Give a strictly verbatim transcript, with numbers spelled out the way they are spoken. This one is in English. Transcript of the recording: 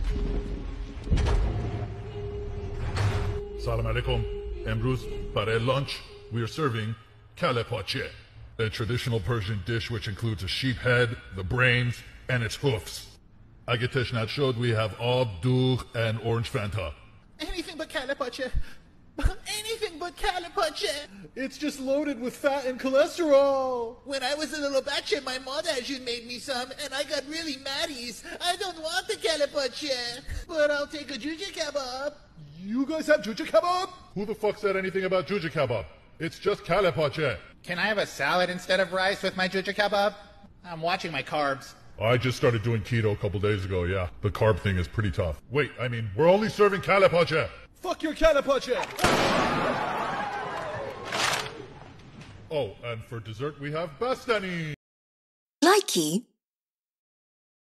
Salam alaikum. Ambrose, para lunch, we are serving kale pache, a traditional Persian dish which includes a sheep head, the brains, and its hoofs. Agetesh not showed we have ab, dough, and orange Fanta. Anything but kale pache. Anything but kale pache. It's just loaded with fat and cholesterol. When I was a little batche, my mother actually made me some, and I got really maddies. I don't want the kale pache, but I'll take a juja kebab. You guys have juja kebab? Who the fuck said anything about juja kebab? It's just kale pache. Can I have a salad instead of rice with my juja kebab? I'm watching my carbs. I just started doing keto a couple days ago, yeah. The carb thing is pretty tough. Wait, I mean, we're only serving kale pache. Fuck your kale pache. Oh, and for dessert we have bastani. Likey